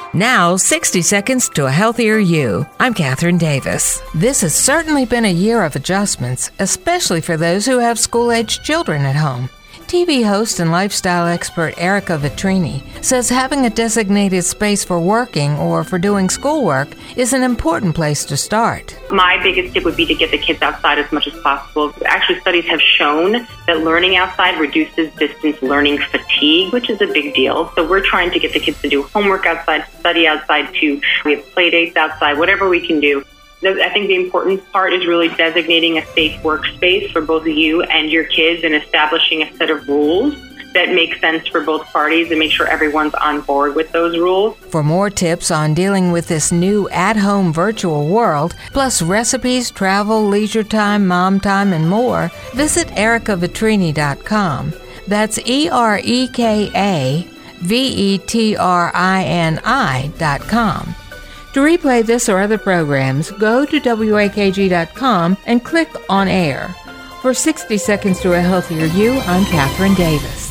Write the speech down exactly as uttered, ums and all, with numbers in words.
Now, sixty seconds to a healthier you. I'm Catherine Davis. This has certainly been a year of adjustments, especially for those who have school-aged children at home. T V host and lifestyle expert Erica Vetrini says having a designated space for working or for doing schoolwork is an important place to start. My biggest tip would be to get the kids outside as much as possible. Actually, studies have shown that learning outside reduces distance learning fatigue, which is a big deal. So we're trying to get the kids to do homework outside, study outside too. We have play dates outside, whatever we can do. I think the important part is really designating a safe workspace for both you and your kids and establishing a set of rules that make sense for both parties and make sure everyone's on board with those rules. For more tips on dealing with this new at-home virtual world, plus recipes, travel, leisure time, mom time, and more, visit erica vetrini dot com. That's E R E K A V E T R I N I dot com. To replay this or other programs, go to W A K G dot com and click on air. For sixty seconds to a healthier you, I'm Catherine Davis.